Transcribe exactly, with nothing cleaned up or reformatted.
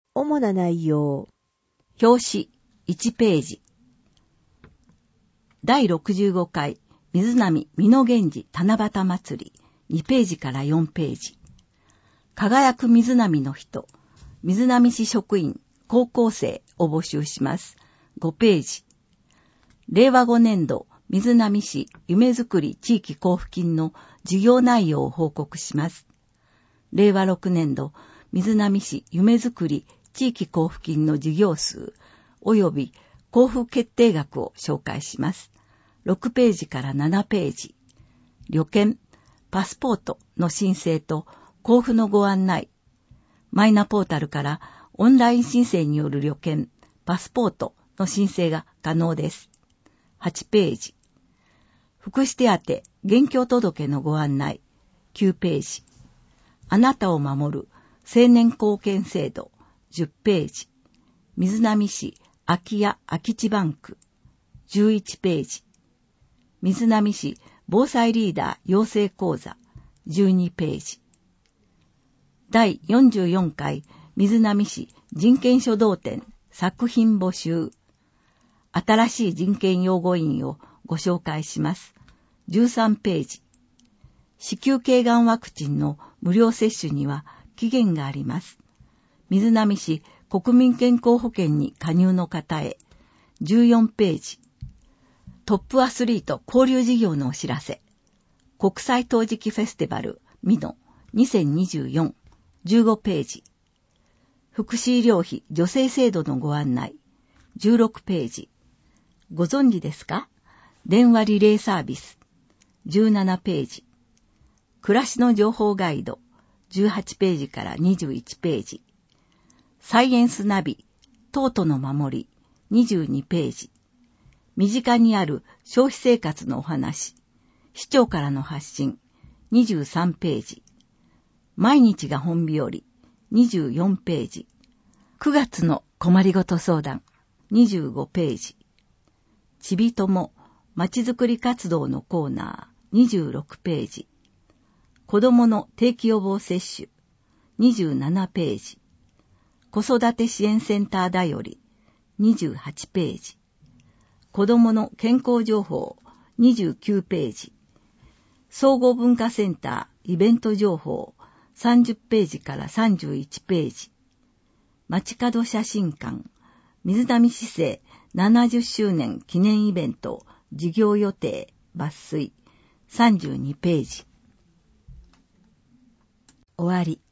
主な内容。 表紙いちページ。だいろくじゅうごかい水波美濃源氏七夕祭りにページからよんページ。輝く水波の人、水波市職員、高校生を募集します。ごページ。れいわごねんど水波市夢づくり地域交付金の事業内容を報告します。れいわろくねんど水波市夢づくり地域交付金の事業数及び交付決定額を紹介します。ろくページからななページ。旅券、パスポートの申請と交付のご案内。マイナポータルからオンライン申請による旅券、パスポートの申請が可能です。はちページ。福祉手当、現況届のご案内。きゅうページ。あなたを守る青年貢献制度。じゅっページ。水波市空き家空き地バンク。じゅういちページ。水波市防災リーダー養成講座。じゅうにページ。だいよんじゅうよんかい水波市人権書道展作品募集。新しい人権擁護員をご紹介します。じゅうさんページ。子宮頸がんワクチンの無料接種には期限があります。水波市国民健康保険に加入の方へ。じゅうよんページ。トップアスリート交流事業のお知らせ。国際陶磁器フェスティバル美濃にせんにじゅうよん。じゅうごページ。福祉医療費助成制度のご案内。じゅうろくページ。ご存知ですか？電話リレーサービス。じゅうななページ。暮らしの情報ガイド。じゅうはちページからにじゅういちページ。サイエンスナビ。トートの守り。にじゅうにページ。身近にある消費生活のお話。市長からの発信。にじゅうさんページ。毎日が本日和。にじゅうよんページ。くがつの困りごと相談。にじゅうごページ。ちびともまちづくり活動のコーナー。にじゅうろくページ。子どもの定期予防接種。にじゅうななページ。子育て支援センターだより。にじゅうはちページ。子どもの健康情報。にじゅうきゅうページ。総合文化センターイベント情報。さんじゅっページからさんじゅういちページ。街角写真館。水波市政ななじゅっしゅうねん記念イベント事業予定抜粋さんじゅうにページ。終わり。